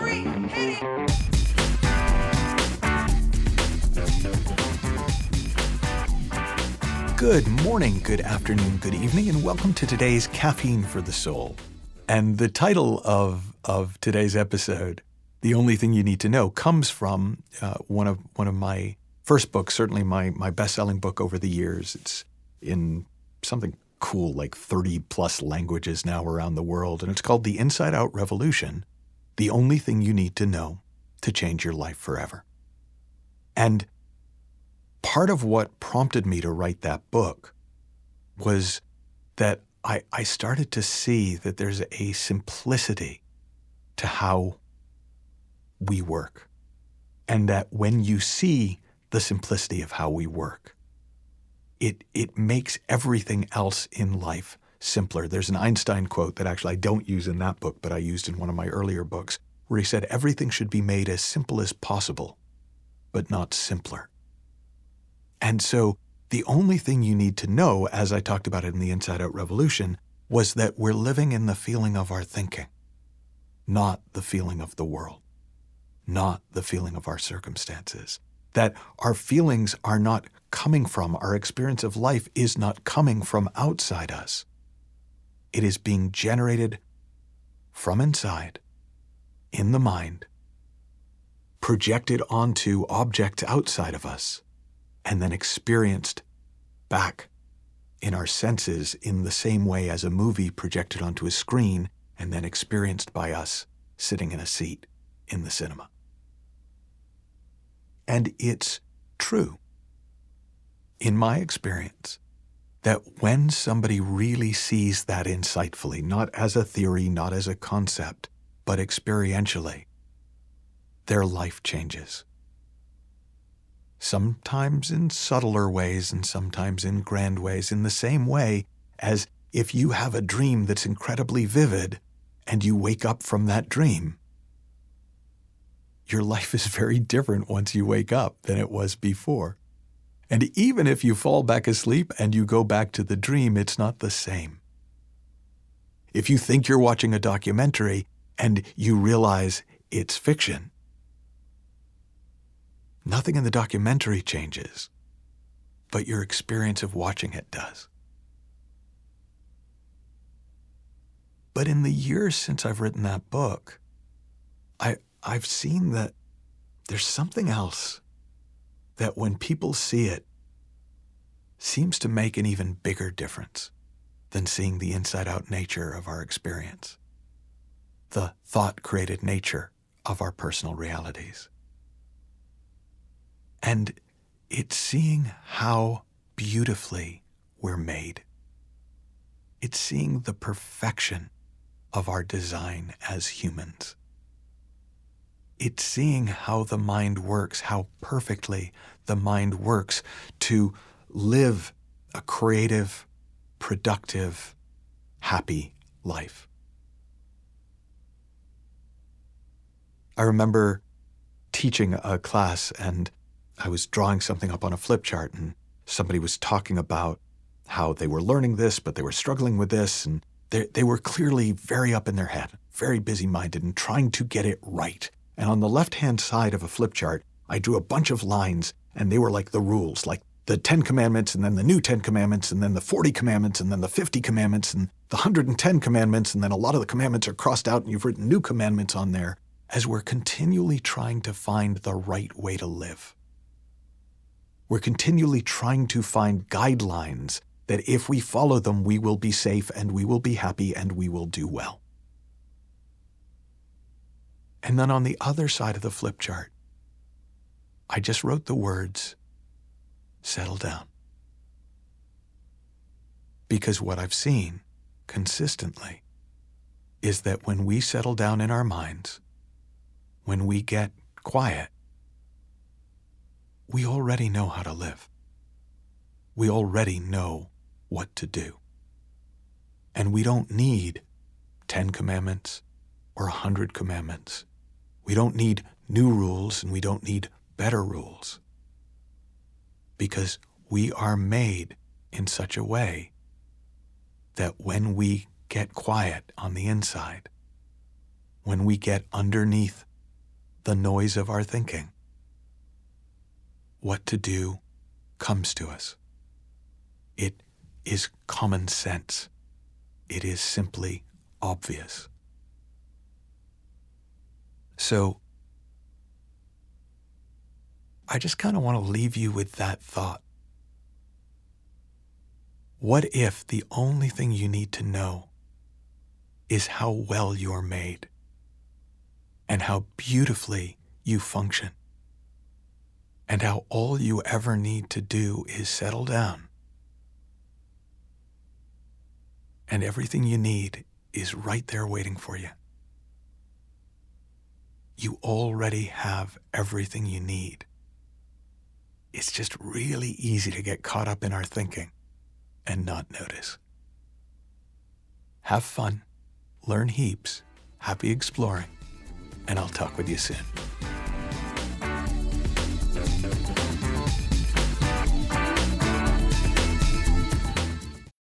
3, hit it! Good morning, good afternoon, good evening, and welcome to today's Caffeine for the Soul. And the title of today's episode, The Only Thing You Need to Know, comes from one of my first books, certainly my best-selling book over the years. It's in something cool like 30-plus languages now around the world, and it's called The Inside Out Revolution, The Only Thing You Need to Know to Change Your Life Forever. And part of what prompted me to write that book was that I started to see that there's a simplicity to how we work. And that when you see the simplicity of how we work, it makes everything else in life simpler. There's an Einstein quote that actually I don't use in that book, but I used in one of my earlier books, where he said, everything should be made as simple as possible, but not simpler. And so the only thing you need to know, as I talked about it in the Inside Out Revolution, was that we're living in the feeling of our thinking, not the feeling of the world, not the feeling of our circumstances. That our feelings are not coming from, our experience of life is not coming from outside us. It is being generated from inside, in the mind, projected onto objects outside of us, and then experienced back in our senses in the same way as a movie projected onto a screen and then experienced by us sitting in a seat in the cinema. And it's true, in my experience, that when somebody really sees that insightfully, not as a theory, not as a concept, but experientially, their life changes. Sometimes in subtler ways and sometimes in grand ways, in the same way as if you have a dream that's incredibly vivid and you wake up from that dream. Your life is very different once you wake up than it was before. And even if you fall back asleep and you go back to the dream, it's not the same. If you think you're watching a documentary and you realize it's fiction, nothing in the documentary changes, but your experience of watching it does. But in the years since I've written that book, I've seen that there's something else that when people see it seems to make an even bigger difference than seeing the inside-out nature of our experience, the thought-created nature of our personal realities. And it's seeing how beautifully we're made. It's seeing the perfection of our design as humans. It's seeing how the mind works, how perfectly the mind works to live a creative, productive, happy life. I remember teaching a class and I was drawing something up on a flip chart and somebody was talking about how they were learning this, but they were struggling with this, and they were clearly very up in their head, very busy-minded and trying to get it right. And on the left-hand side of a flip chart, I drew a bunch of lines, and they were like the rules, like the 10 commandments, and then the new 10 commandments, and then the 40 commandments, and then the 50 commandments, and the 110 commandments, and then a lot of the commandments are crossed out, and you've written new commandments on there, as we're continually trying to find the right way to live. We're continually trying to find guidelines that if we follow them, we will be safe, and we will be happy, and we will do well. And then on the other side of the flip chart, I just wrote the words, settle down. Because what I've seen consistently is that when we settle down in our minds, when we get quiet, we already know how to live. We already know what to do. And we don't need 10 commandments or 100 commandments. We don't need new rules and we don't need better rules. Because we are made in such a way that when we get quiet on the inside, when we get underneath the noise of our thinking. What to do comes to us. It is common sense. It is simply obvious. So, I just kind of want to leave you with that thought. What if the only thing you need to know is how well you're made and how beautifully you function, and how all you ever need to do is settle down, and everything you need is right there waiting for you? You already have everything you need. It's just really easy to get caught up in our thinking and not notice. Have fun, learn heaps, happy exploring, and I'll talk with you soon.